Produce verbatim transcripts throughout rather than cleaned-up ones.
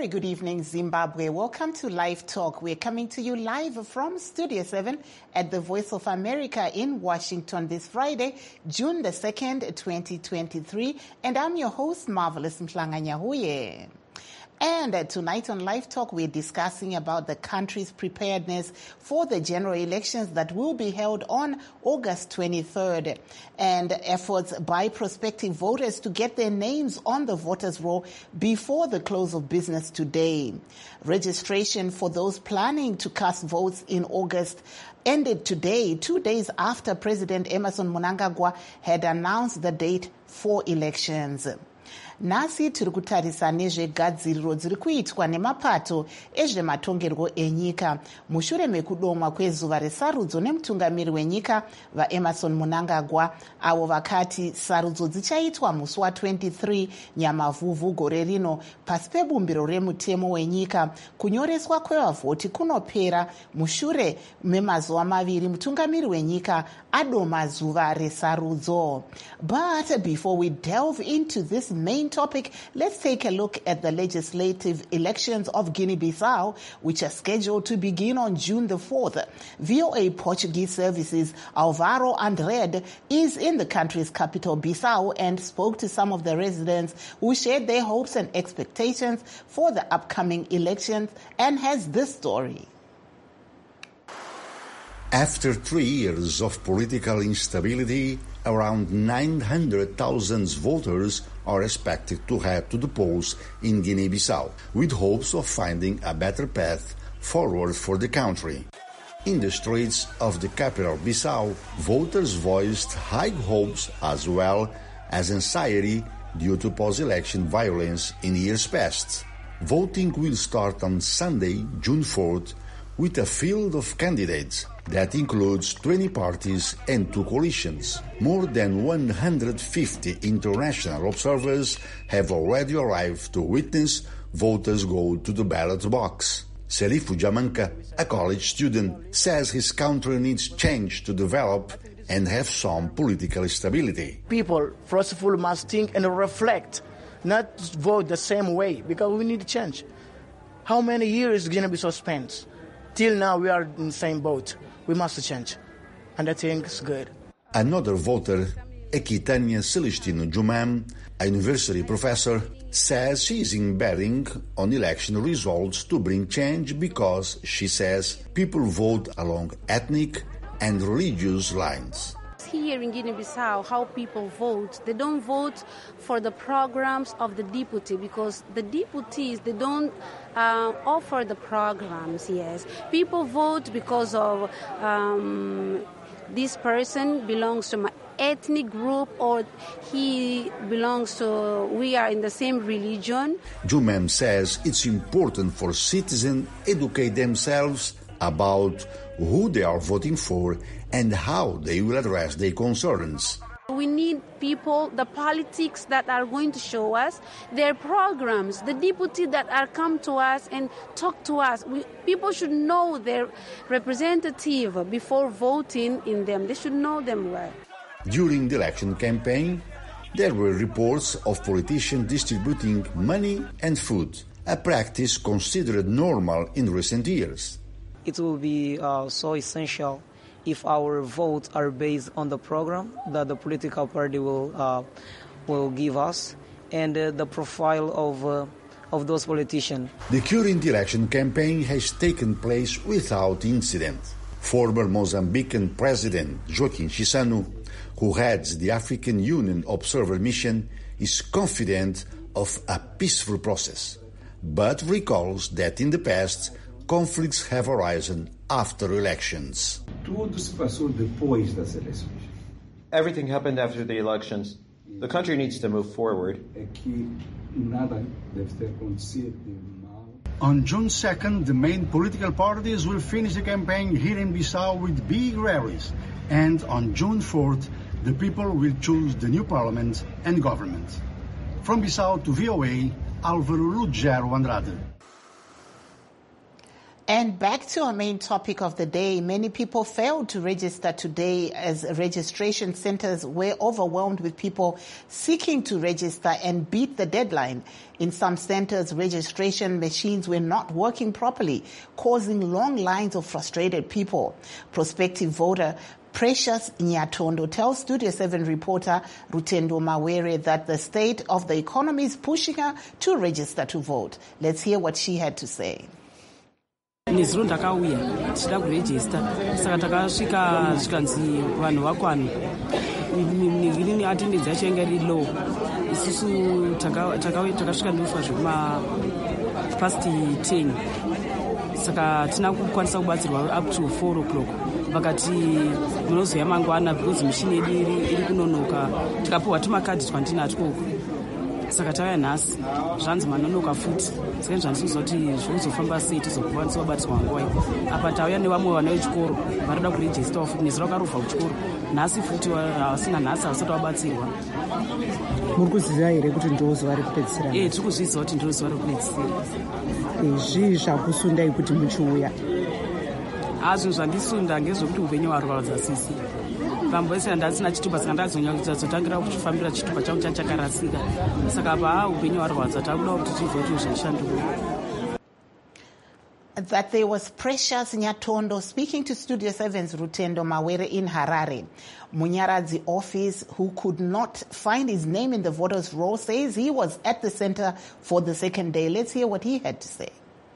very good evening, Zimbabwe. Welcome to Live Talk. We're coming to you live from Studio seven at the Voice of America in Washington this Friday, June the second, twenty twenty-three. And I'm your host, Marvelous Mhlanganyahuye. And uh, tonight on Live Talk, we're discussing about the country's preparedness for the general elections that will be held on August twenty-third, and efforts by prospective voters to get their names on the voters' roll before the close of business today. Registration for those planning to cast votes in August ended today, two days after President Emmerson Mnangagwa had announced the date for elections. Nasi tiri kutarisa nezvegadziriro dziri kuitwa nemapato ezvematongerwo enyika mushure mekudomwa kwezuva resarudzo nemutungamiri wenyika vaEmmerson Mnangagwa, avo vakati sarudzo dzichaitwa musi wa-twenty-three Nyamavhuvhu gore rino pasi pebumbiro remutemo wenyika. Kunyoreswa kwevavhoti kunopera mushure memazuva maviri mutungamiri wenyika adoma zuva resarudzo. But before we delve into this main topic, let's take a look at the legislative elections of Guinea-Bissau, which are scheduled to begin on June the fourth. V O A Portuguese Services Alvaro Andrade is in the country's capital, Bissau, and spoke to some of the residents who shared their hopes and expectations for the upcoming elections, and has this story. After three years of political instability, around nine hundred thousand voters are expected to head to the polls in Guinea-Bissau, with hopes of finding a better path forward for the country. In the streets of the capital, Bissau, voters voiced high hopes as well as anxiety due to post-election violence in years past. Voting will start on Sunday, June fourth, with a field of candidates that includes twenty parties and two coalitions. More than one hundred fifty international observers have already arrived to witness voters go to the ballot box. Serifu Jamanka, a college student, says his country needs change to develop and have some political stability. People, first of all, must think and reflect, not vote the same way, because we need change. How many years is going to be suspense? Till now, we are in the same boat. We must change. And I think it's good. Another voter, Ekitania Celestino Jumam, a university professor, says she is betting on election results to bring change because, she says, people vote along ethnic and religious lines. Here in Guinea-Bissau, how people vote, they don't vote for the programs of the deputy, because the deputies, they don't uh, offer the programs, yes. People vote because of um, this person belongs to my ethnic group, or he belongs to, we are in the same religion. Jumem says it's important for citizens to educate themselves about who they are voting for and how they will address their concerns. We need people, the politics that are going to show us their programs, the deputy that are come to us and talk to us. We, people should know their representative before voting in them. They should know them well. During the election campaign, there were reports of politicians distributing money and food, a practice considered normal in recent years. It will be uh, so essential if our votes are based on the program that the political party will uh, will give us and uh, the profile of uh, of those politicians. The current election campaign has taken place without incident. Former Mozambican President Joaquim Chissano, who heads the African Union Observer Mission, is confident of a peaceful process, but recalls that in the past, conflicts have arisen after elections. Everything happened after the elections. The country needs to move forward. On June second, the main political parties will finish the campaign here in Bissau with big rallies. And on June fourth, the people will choose the new parliament and government. From Bissau to V O A, Álvaro Lugero Andrade. And back to our main topic of the day. Many people failed to register today as registration centers were overwhelmed with people seeking to register and beat the deadline. In some centers, registration machines were not working properly, causing long lines of frustrated people. Prospective voter Precious Nyatondo tells Studio seven reporter Rutendo Mawere that the state of the economy is pushing her to register to vote. Let's hear what she had to say. Nizuro ndakauya tichida kurejista saka takasvika zvikanzi vanhu vakwana ini attendance yacho yanga iri low isusu takasvika ndofa zvekuma past ten saka tina kukwanisa kubatsirwa up to four o'clock vakati munozoya mangwana because mishini yedu iri kunonoka tikapiwa tumakadhi twandinatwo saka tauya nhasi zvanzi manonoka futi saka zvandisiuza kuti zvinozofamba sei tizokwanisa kubatsirwa nguva iyi apa tauya nevamwe vana vechikoro varida kurejistawo futi nezuro vakarovha kuchikoro nhasi futi havasina nhasi havasati vabatsirwa. Muri kuziva here kuti ndiro zuva rekupedzisira? Eh, tiri kuzviziva kuti ndiro zuva rekupedzisira. Zvii zvakusundai kuti muchiuya? Ah, zvinhu zvandisunda ngezvekuti upenyu hwarwadza sisi. Pambosera ndasina chitupa saka ndazotangira kuchifambira chitupa changu chachakarasika. Saka apa upenyu hwarwadza takuda kuti tivote zvichishanduka. That there was Precious Nyatondo speaking to Studio seven's Rutendo Mawere in Harare. Munyaradzi office, who could not find his name in the voters' roll, says he was at the center for the second day. Let's hear what he had to say.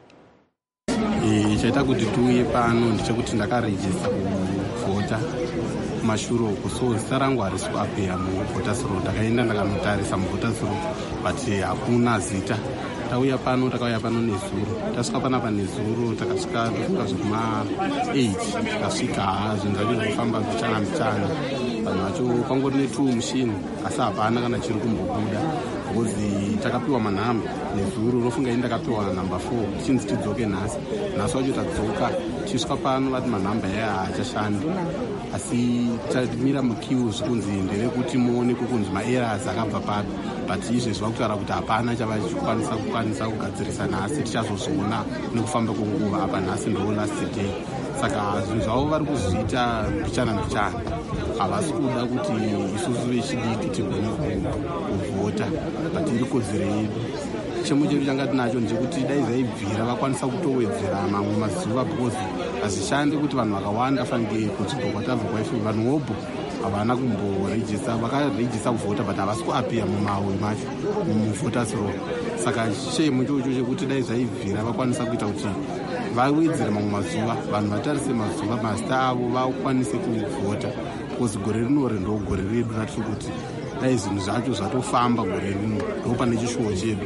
Chaita kuti tiuye pano ndechekuti ndakarejista kuvhota kumashure uko, so zita rangu harisi kuappeya muvhoters roll. Ndakaenda ndakanotarisa muvhoters roll but hakuna zita. Tauya pano takauya pano nezuro tasvika panapa nezuro takasvika kusvika zvekuma eight takasvika zvinhu zvacho zvofamba zvichana mbichana vanhu vacho pangori netu mushini asi hapana kana chiri kumbobuda because takapiwa manhamba nezuro rofunga ini ndakapiwa namba four tichinzi tidzoke nhasi nhasi wacho tadzoka tichisvika pano vati manhamba yaya haachashandi asi tamira mukiu zvikunzi nderekuti muonekwe kunzi maeras akabva papi but izvezvi vakutaura kuti hapana chava chichikwanisa kukwanisa kugadzirisa nhasi tichazozviona nekufamba kwenguva apa nhasi ndo last day saka zvinhu zvavo vari kuzviita mbichana mbichana havasi kuda kuti isusu vechidiki tigone kuvhota but iri kodzero yedu. Chemo chedu changa tinacho ndechekuti dai zaibvira vakwanisa kutowedzera mamwe mazuva because hazvishandi kuti vanhu vakawanda fanike kuchibhokwa tabva kwaife vanhu wobo havana kumborejista vakarejista kuvhota but havasi kuappeya mumawe macho muvhoters roll. Saka chemo chocho chekuti dai zaibvira vakwanisa kuita kuti vawedzere mamwe mazuva vanhu vatarise mazuva mazita avo vakwanise kuvhota because gore rinori ndo gore redu ratiri kuti dai zvinhu zvacho zvatofamba gore rino ndo pane chishuwo chedu.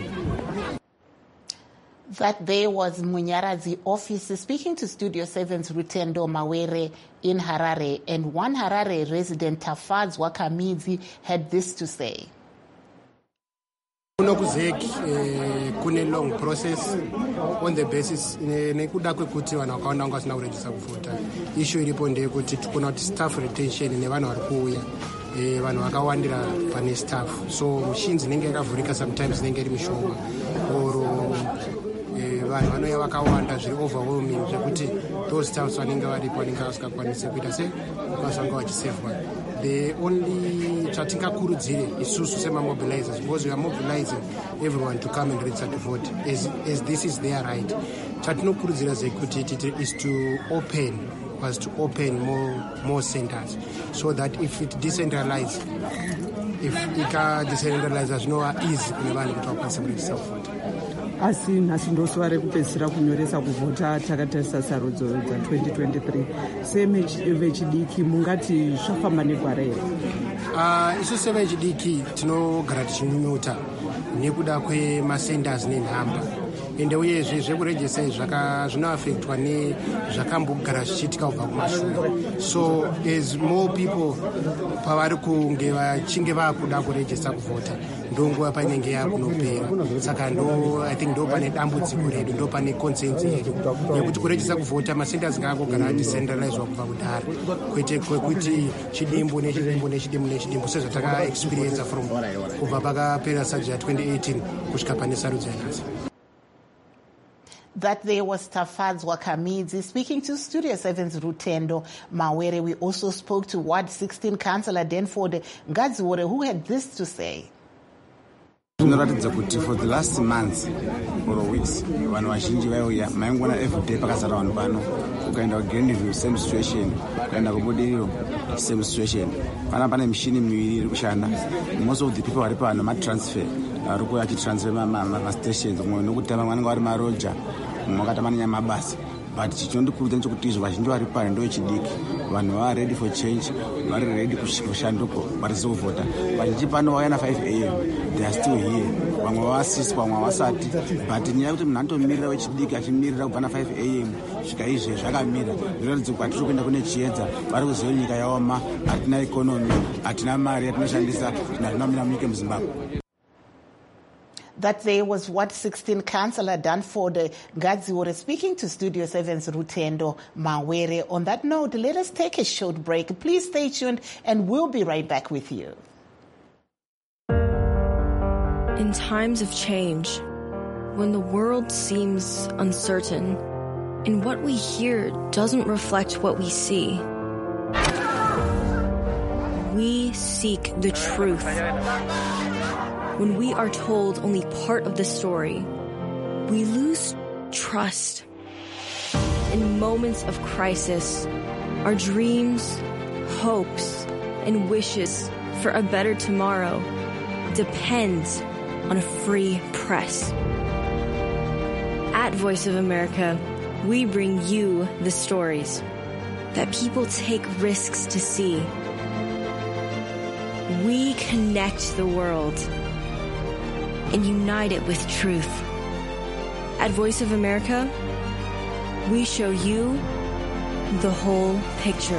That there was Munyaradzi office speaking to Studio seven's Rutendo Mawere in Harare, and one Harare resident, Tafaz Wakamidzi, had this to say. Kunokuzeki kune long process on the basis nekuda kwekuti vanhu vakawanda vanga vasina kurejista kuvhota. Issue iripo ndeyekuti tikuna kuti staff retention nevanhu vari kuuya vanhu vakawandira pane staff, so machines inenge yakavhurika sometimes inenge iri mishoma or vanhu vanouya vakawanda zviri overwhelming zvekuti those staffs vanenge varipo vanenge vasingakwanisi kuita se vakazvanga vachisevwa. The only chatingakurudzire isusu semamobilizers, because we are mobilizing everyone to come and register to vote as, as this is their right. Chatinokurudzira zekuti is to open was to open more more centers so that if it decentralizes, if ika decentralize zvinowa easy kune vanhu kuti vakwanise kuregister kuvote. Asi nhasi ndo zuva rekupedzisira kunyoresa kuvhota takatarisa sarudzo dza twenty twenty-three sevechidiki mungati zvafamba negwara here? Uh, isu sevechidiki tinogara tichinyunyuta nekuda kwemasenders nenhamba ende uyezve zvekurejesa zvinoafektwa nezvakambogara zvichiitika kubva kumashure, so as more people pavari kunge vachinge vaakuda kurejesa kuvhota ndonguva painenge yakunopera. Saka ndo I think ndo pane dambudziko redu, ndo pane consensus yedu yekuti kurejesa kuvhota masenders ngaangogara adecentralizwa kubva kudhara kwete kwekuti chidimbu nechidimbu nechidimbu nechidimbu sezvataka experience from kubva pakapera sarudzo ya twenty eighteen kusvika pane sarudzo yanhasi. That there was Tafadzwa Kamidzi speaking to Studio seven's Rutendo Mawere. We also spoke to Ward sixteen Councillor Denford Ngadziwore, who had this to say. Zvinoratidza kuti for the last months or weeks vanhu vazhinji vaiuya maingona everyday pakazara vanhu pano ukaenda kugreenview same situation ukaenda kubudiriro same situation pana pane mishini miviri iri kushanda most of the people vari pano matransfer vari kuuya achitransfer mastations mumwe nokuti vamwe vanenge vari maroja mumwe vakatama nenyamabasa but chinondikuudza nechekuti izvo vazhinji vari pano ndoechidiki vanhu vava ready for change vari ready kushanduko varisi kuvhota vazhinji pano vauya na five a m they are still here vamwe vavasisi vamwe havasati but nyaya yekuti munhu anotomirira wechidiki achimirira kubva na five a m svika izve zvakamira zvinoratidza kuti tiri kuenda kune chiedza vari kuziva nyika yaoma hatina ikonomi hatina mari yatinoshandisa zvinhu zvinomira munyika muzimbabwe. That there was Ward sixteen Councillor Danford Ngadziwore speaking to Studio seven's Rutendo Mawere. On that note, let us take a short break. Please stay tuned and we'll be right back with you. In times of change, when the world seems uncertain and what we hear doesn't reflect what we see, we seek the truth. When we are told only part of the story, we lose trust. In moments of crisis, our dreams, hopes, and wishes for a better tomorrow depends on a free press. At Voice of America, we bring you the stories that people take risks to see. We connect the world and unite it with truth. At Voice of America, we show you the whole picture.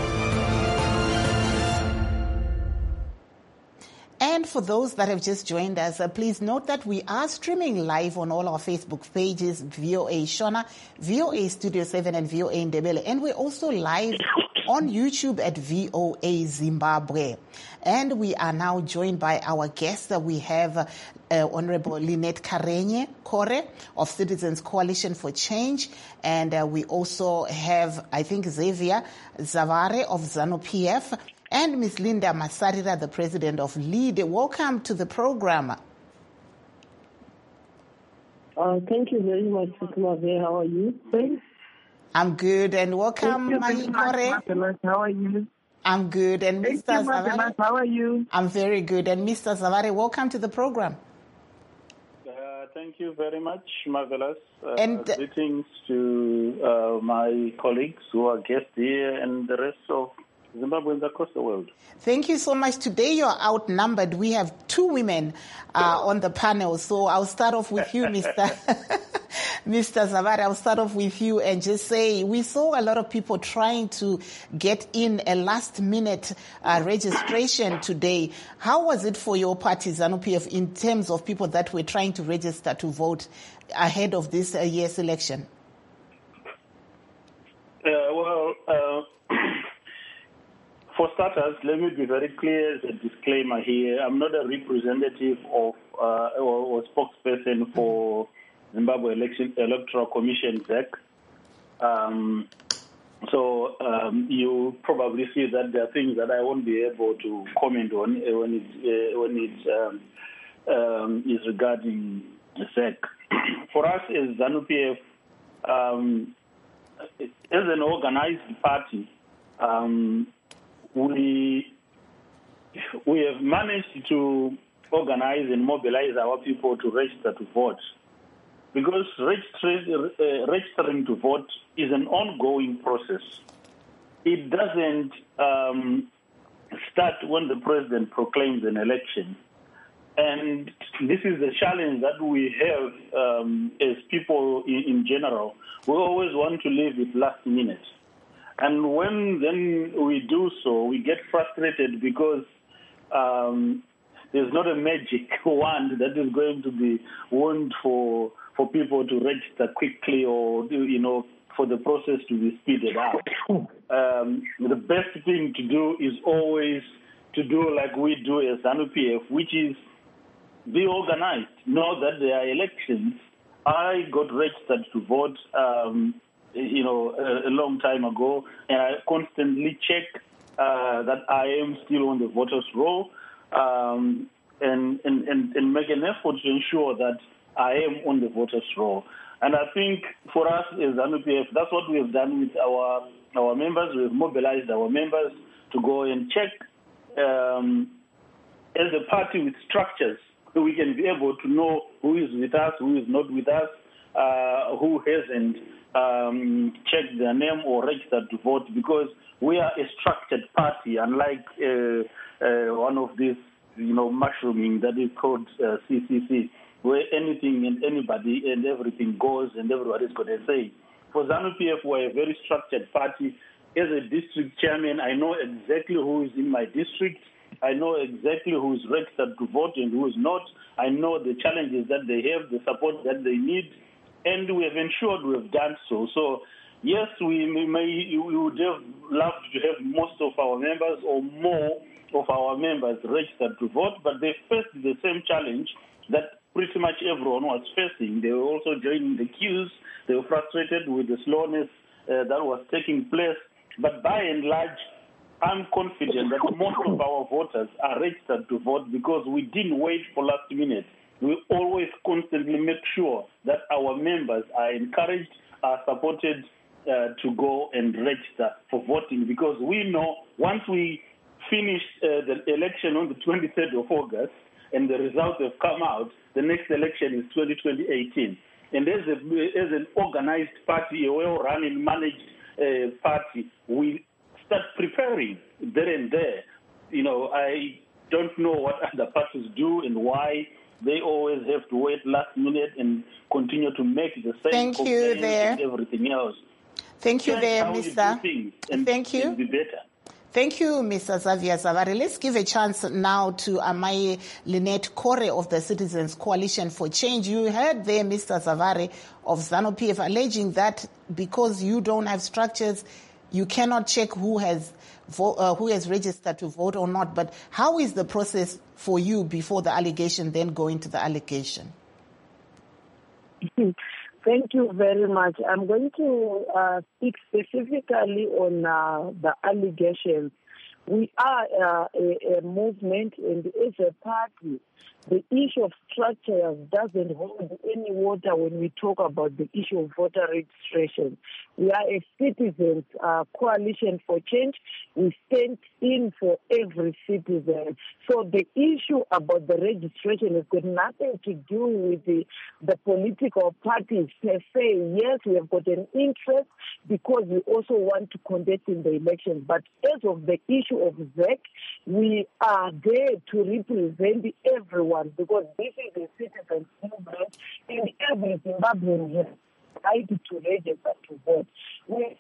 And for those that have just joined us, uh, please note that we are streaming live on all our Facebook pages, V O A Shona, V O A Studio seven, and V O A Ndebele. And we're also live on YouTube at V O A Zimbabwe. And we are now joined by our guests. Uh, we have uh, uh, Honorable Lynette Karenye Kore of Citizens Coalition for Change. And uh, we also have, I think, Xavier Zavare of ZANU-P F. And Miz Linda Masarira, the president of LEAD. Welcome to the program. Uh, thank you very much, Mave. How are you? Thanks. I'm good, and welcome, Mahi Kore. How are you? I'm good, and Mister Thank you, Zavare. How are you? I'm very good, and Mister Zavare, welcome to the program. Uh, thank you very much, Marvelous. Uh, And- greetings to uh, my colleagues who are guests here and the rest of Zimbabweans across the world. Thank you so much. Today you're outnumbered. We have two women uh, on the panel, so I'll start off with you, Mister Mister Zavare. I'll start off with you and just say we saw a lot of people trying to get in a last-minute uh, registration today. How was it for your party, ZANU-P F, in terms of people that were trying to register to vote ahead of this uh, year's election? Uh, well, uh, for starters, let me be very clear as a disclaimer here. I'm not a representative of uh, or, or spokesperson for Zimbabwe Election Electoral Commission, Z E C. Um, so um, you probably see that there are things that I won't be able to comment on when it, uh, when it um, um, is regarding Z E C. For us as ZANU-P F, um, as an organized party, um, we we have managed to organize and mobilize our people to register to vote. Because registering, uh, registering to vote is an ongoing process. It doesn't um, start when the president proclaims an election. And this is the challenge that we have um, as people in, in general. We always want to live with last minute. And when then we do so, we get frustrated because um, there's not a magic wand that is going to be won for for people to register quickly or, you know, for the process to be speeded up. Um, the best thing to do is always to do like we do as ZANU-P F, which is be organized. Know that there are elections I got registered to vote, um, you know, a, a long time ago, and I constantly check uh, that I am still on the voters' roll, um, and, and, and, and make an effort to ensure that I am on the voters' roll. And I think for us as ZANU P F, that's what we have done with our our members. We've mobilized our members to go and check um, as a party with structures, so we can be able to know who is with us, who is not with us, uh, who hasn't um, checked their name or registered to vote, because we are a structured party, unlike uh, uh, one of these, you know, mushrooming that is called uh, C C C, where anything and anybody and everything goes and everybody's got a say. For ZANU P F, we're a very structured party. As a district chairman, I know exactly who is in my district. I know exactly who is registered to vote and who is not. I know the challenges that they have, the support that they need, and we have ensured we have done so. So, yes, we may we would have loved to have most of our members or more of our members registered to vote, but they faced the same challenge that pretty much everyone was facing. They were also joining the queues. They were frustrated with the slowness uh, that was taking place. But by and large, I'm confident that most of our voters are registered to vote because we didn't wait for last minute. We always constantly make sure that our members are encouraged, are supported uh, to go and register for voting, because we know once we finish uh, the election on the twenty-third of August and the results have come out, the next election is twenty eighteen. And as, a, as an organized party, a well-run and managed uh, party, we start preparing there and there. You know, I don't know what other parties do and why they always have to wait last minute and continue to make the same Thank you there. and everything else. Thank you Check there, how you Mister do things and Thank you. it'll be better. Thank you, Mister Xavier Zavari. Let's give a chance now to Amaye Lynette Kore of the Citizens Coalition for Change. You heard there Mister Zavari of ZANU P F alleging that because you don't have structures, you cannot check who has vo- uh, who has registered to vote or not. But how is the process for you before the allegation, then going to the allegation? Thank you very much. I'm going to uh, speak specifically on uh, the allegations. We are uh, a, a movement, and as a party, the issue of structure doesn't hold any water when we talk about the issue of voter registration. We are a citizens uh, coalition for change. We stand in for every citizen. So the issue about the registration has got nothing to do with the, the political parties per se. Yes, we have got an interest because we also want to contest in the election. But as of the issue of Z E C, we are there to represent everyone, because this is a citizens movement and every Zimbabwean has the right to register to vote. We,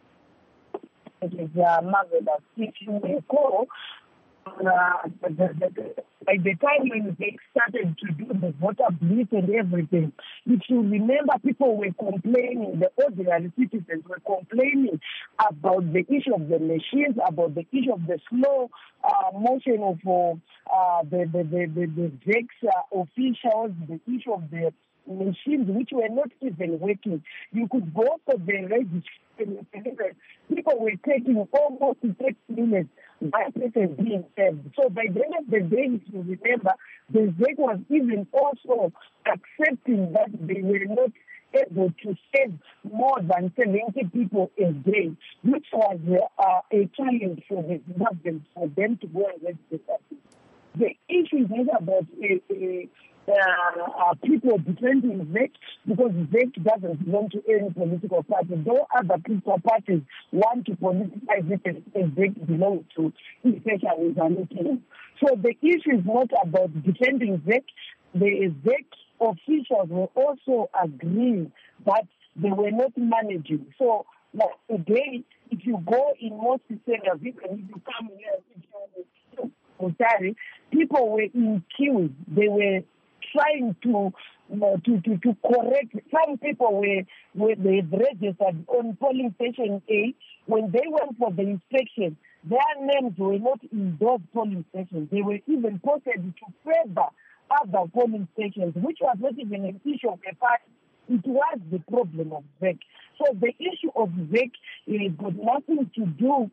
it is uh, marvelous. If you recall, uh, the, the, the, by the time when they started to do the voter blitz and everything, if you remember, people were complaining, the ordinary citizens were complaining about the issue of the machines, about the issue of the slow uh, motion of uh, the, the, the, the, the Z E C uh, officials, the issue of the machines which were not even working. You could go for the registration. People were taking almost six minutes by person being served. So by the end of the day, if you remember, the Z E C was even also accepting that they were not able to save more than seventy people a day, which was uh, a challenge for the Zimbabweans for them to go and register. The issue is not about a, a Uh, uh, people defending Z E C, because Z E C doesn't belong to any political party. Though other political parties want to politicize it as Z E C belongs to, especially ZANU P F. So the issue is not about defending Z E C. The Z E C officials were also agreeing that they were not managing. So like today, if you go in most areas, even if you come here, if you sorry, people were in queues. They were trying to, uh, to to to correct. Some people were, were they registered on polling station A. When they went for the inspection, their names were not in those polling stations. They were even posted to further other polling stations, which was not even an issue of a party. it was the problem of Z E C. So the issue of Z E C uh, got nothing to do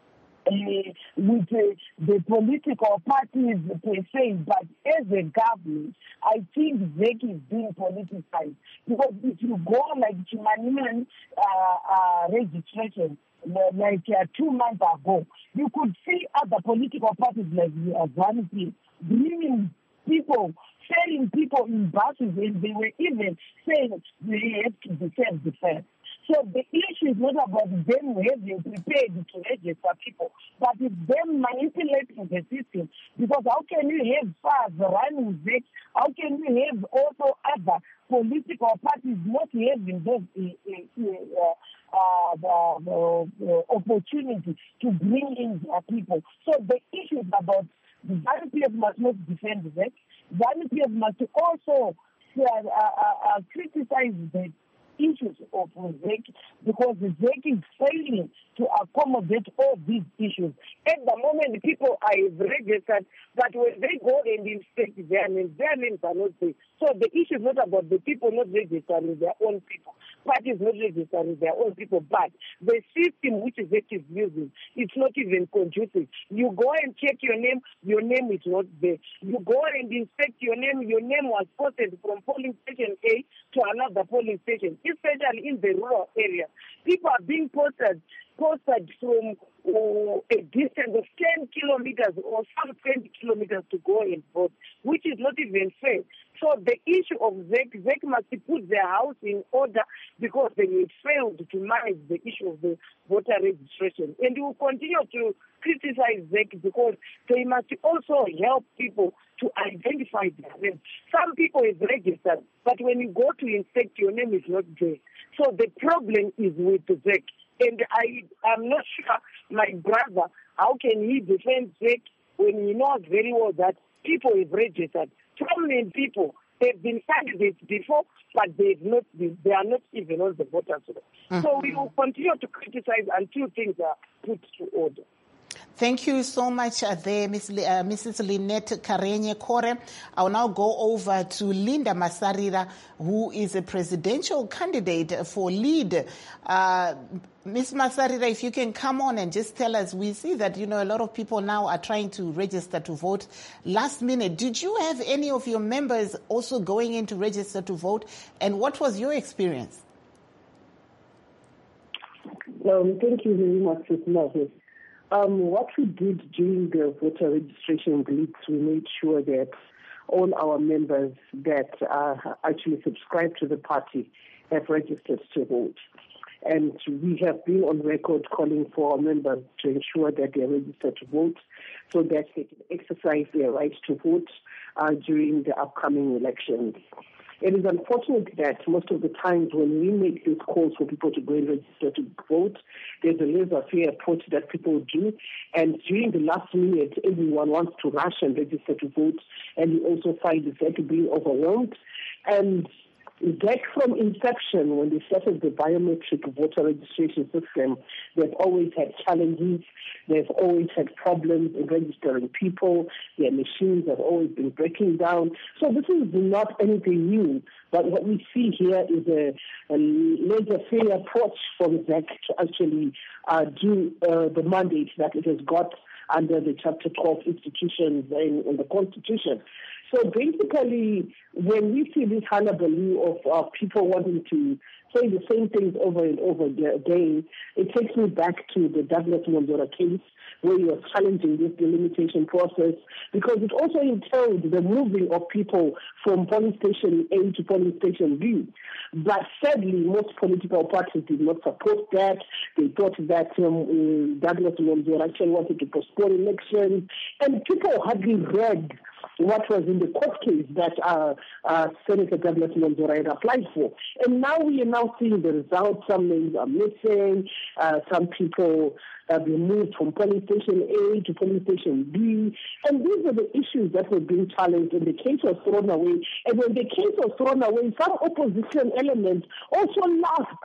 Uh, with uh, the political parties per se, but as a government, I think Z E C is being politicized. Because if you go like Chimanian uh, uh, registration, like uh, two months ago, you could see other political parties like the Azanti bringing people, selling people in buses, and they were even saying they have to defend the fact. So the issue is not about them having prepared to register people, but it's them manipulating the system. Because how can you have F A Z running Z E C? How can you have also other political parties not having those uh, uh, uh, the, the opportunity to bring in their people? So the issue is about the ZANU P F must not defend Z E C. ZANU P F must also uh, uh, uh, criticize the issues of Z E C because the Z E C is failing to accommodate all these issues. At the moment, people are registered, but when they go and inspect their names, their names are not there. So the issue is not about the people not registering their own people. Parties not registering their own people, but the system which Z E C is using, it's not even conducive. You go and check your name, your name is not there. You go and inspect your name, your name was posted from polling station A to another polling station, especially in the rural area. People are being posted posted from uh, a distance of ten kilometers or some twenty kilometers to go and vote, which is not even fair. So the issue of Z E C, Z E C must put their house in order because they failed to manage the issue of the voter registration. And we will continue to criticize Z E C because they must also help people to identify their names. Some people is registered, but when you go to inspect, your name is not there. So the problem is with the Z E C. And I am not sure my brother, how can he defend Z E C when he knows very well that people is registered. Prominent people, they've been candidates before, but they've not been, they are not even on the voters roll. Mm-hmm. So we will continue to criticize until things are put to order. Thank you so much uh, there, Miss L- uh, Missus Lynette Karenye Kore. I'll now go over to Linda Masarira, who is a presidential candidate for LEAD. Uh, Miss Masarira, if you can come on and just tell us, we see that, you know, a lot of people now are trying to register to vote last minute. Did you have any of your members also going in to register to vote? And what was your experience? Um, thank you very much, Miz Moses. Um, what we did during the voter registration blitz, we made sure that all our members that uh, actually subscribe to the party have registered to vote. And we have been on record calling for our members to ensure that they are registered to vote so that they can exercise their right to vote uh, during the upcoming elections. It is unfortunate that most of the times when we make these calls for people to go and register to vote, there's a laissez-faire approach that people do. And during the last minute, everyone wants to rush and register to vote. And you also find the Z E C being overwhelmed. And Z E C from inception, when they started the biometric voter registration system, they've always had challenges. They've always had problems in registering people. Their machines have always been breaking down. So this is not anything new. But what we see here is a, a laissez-faire approach from Z E C to actually uh, do uh, the mandate that it has got under the Chapter twelve institutions in, in the Constitution. So basically, when we see this hullabaloo of uh, people wanting to say the same things over and over again, it takes me back to the Douglas Monzora case, where you are challenging this delimitation process, because it also entailed the moving of people from polling station A to polling station B. But sadly, most political parties did not support that. They thought that um, Douglas Monzora actually wanted to postpone elections, and people hardly read what was in the court case that uh, uh, Senator Douglas Monzora had applied for. And now we are now seeing the results. Some names are missing. Uh, some people have been moved from polling station A to polling station B. And these are the issues that were being challenged, and the case was thrown away. And when the case was thrown away, some opposition elements also laughed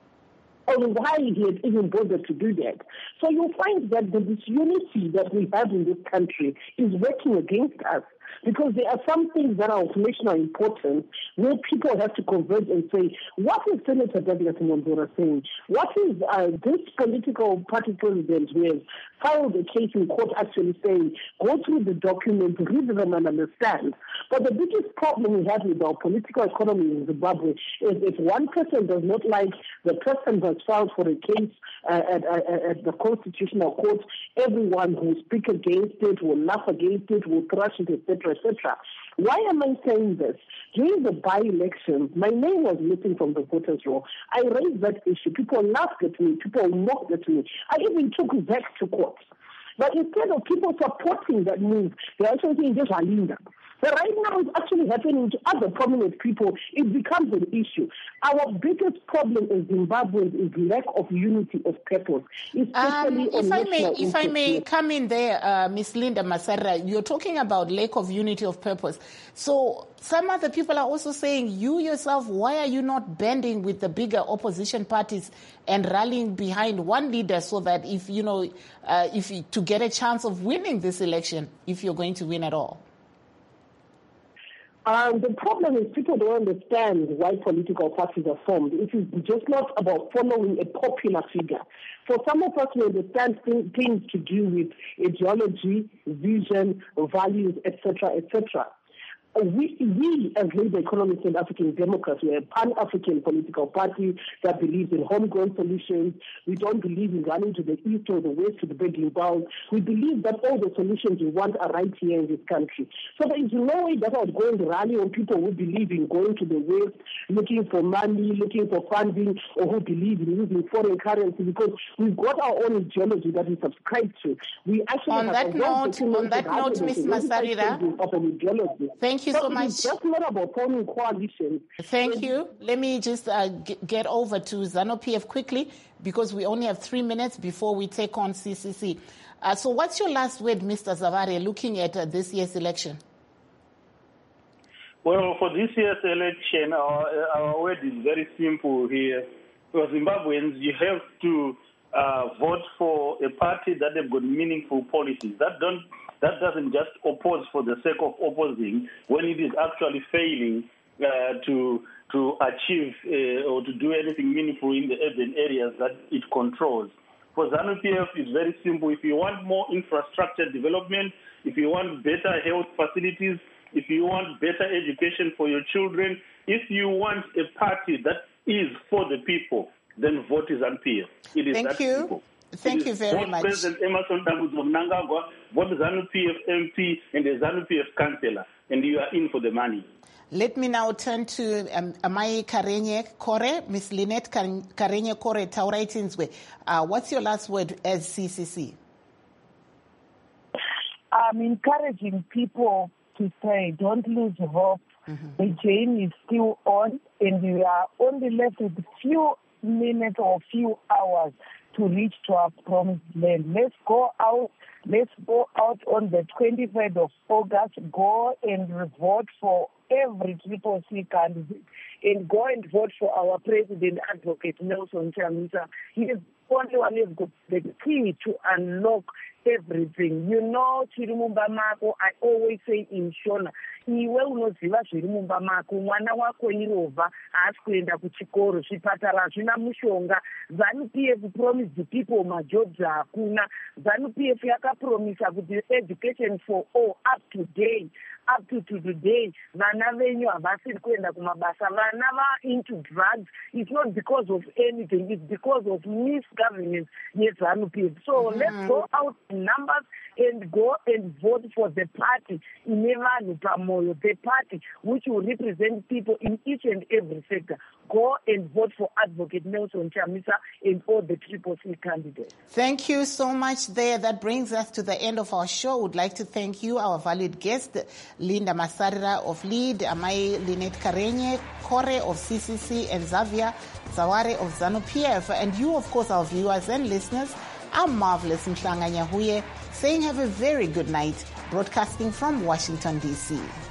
on why he had even bothered to do that. So you'll find that the disunity that we have in this country is working against us. because there are some things that are of national importance where people have to converge and say, what is Senator Douglas Mondora saying? What is uh, this political party president who has filed a case in court actually saying? Go through the documents, read them and understand. But the biggest problem we have with our political economy in Zimbabwe is if one person does not like the person who has filed for a case uh, at, at, at the Constitutional Court, everyone who will speak against it, will laugh against it, will thrash it, et cetera, et cetera. Why am I saying this? During the by-election, my name was missing from the voters' roll. I raised that issue. People laughed at me. People mocked at me. I even took Vex to court. But instead of people supporting that move, they're actually saying just Alinda. But right now, it's actually happening to other prominent people. It becomes an issue. Our biggest problem in Zimbabwe is lack of unity of purpose. Um, if I may, if I may come in there, uh, Miss Linda Masarira, you're talking about lack of unity of purpose. So some other people are also saying, you yourself, why are you not bending with the bigger opposition parties and rallying behind one leader so that if you know, uh, if you, to get a chance of winning this election, if you're going to win at all? Um, the problem is people don't understand why political parties are formed. It is just not about following a popular figure. For some of us, we understand th- things to do with ideology, vision, values, et cetera, et cetera. We, we, as Labour Economists and African Democrats, we're a pan-African political party that believes in homegrown solutions. We don't believe in running to the east or the west to the begging bowl. We believe that all the solutions we want are right here in this country. So there is no way that I would go and rally on people who believe in going to the west, looking for money, looking for funding, or who believe in using foreign currency, because we've got our own ideology that we subscribe to. We actually on have that note, on that note, Miz Masarira, thank you so, so much. It's just not about forming coalitions. Thank you. Let me just uh, g- get over to ZANU-P F quickly because we only have three minutes before we take on C C C. Uh, so what's your last word, Mister Zavare, looking at uh, this year's election? Well, for this year's election, our, our word is very simple here. For Zimbabweans, you have to uh, vote for a party that have got meaningful policies. That don't That doesn't just oppose for the sake of opposing when it is actually failing uh, to to achieve uh, or to do anything meaningful in the urban areas that it controls. For ZANU-P F, it's very simple. If you want more infrastructure development, if you want better health facilities, if you want better education for your children, if you want a party that is for the people, then vote ZANU-P F. It is Thank that you. simple. Thank you very much. President Emerson Dambudzo Mnangagwa, vote ZANU-P F M P and the ZANU-P F councillor, and you are in for the money. Let me now turn to um, Amai Karenye Kore, Miss Lynette Karenye Kore Tauraitinzwe. Uh, what's your last word as C C C? I'm encouraging people to say, don't lose hope. Mm-hmm. The journey is still on, and we are only left with a few minutes or few hours to reach to our promised land. Let's go out. Let's go out on the twenty-third of August. Go and vote for every Triple C candidate, and go and vote for our president, Advocate Nelson Chamisa. He is the only one who has got the key to unlock everything. You know, Chirimumba Mako, I always say in Shona, iwe unoziva zviri mumba mako, mwana wako irova haasi kuenda kuchikoro, zvipatara hazvina mushonga. ZANU-P F promised the people majobs hakuna. ZANU-P F yakapromisa kuti education for all up to date. Up to today, vana venyu havasiri kuenda kumabasa. Vana va into drugs. It's not because of anything. It's because of misgovernance yes, ZANU-P F. So mm-hmm. let's go out in numbers and go and vote for the party, the party which will represent people in each and every sector. Go and vote for Advocate Nelson Chamisa and all the Triple C candidates. Thank you so much there. That brings us to the end of our show. Would like to thank you, our valued guest, Linda Masarira of LEAD, Amai Lynette Karenye Kore of C C C, and Xavier Zaware of ZANU-P F. And you, of course, our viewers and listeners, I'm Marvelous Mhlanga Nyahuye, saying have a very good night, broadcasting from Washington, D C